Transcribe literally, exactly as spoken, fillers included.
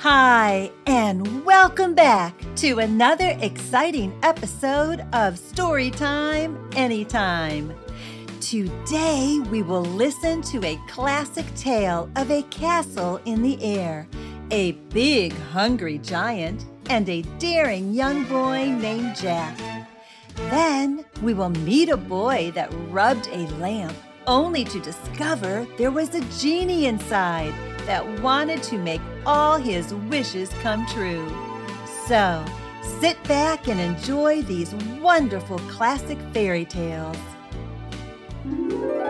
Hi, and welcome back to another exciting episode of Storytime Anytime. Today, we will listen to a classic tale of a castle in the air, a big, hungry giant, and a daring young boy named Jack. Then, we will meet a boy that rubbed a lamp, only to discover there was a genie inside that wanted to make all his wishes come true. So, sit back and enjoy these wonderful classic fairy tales.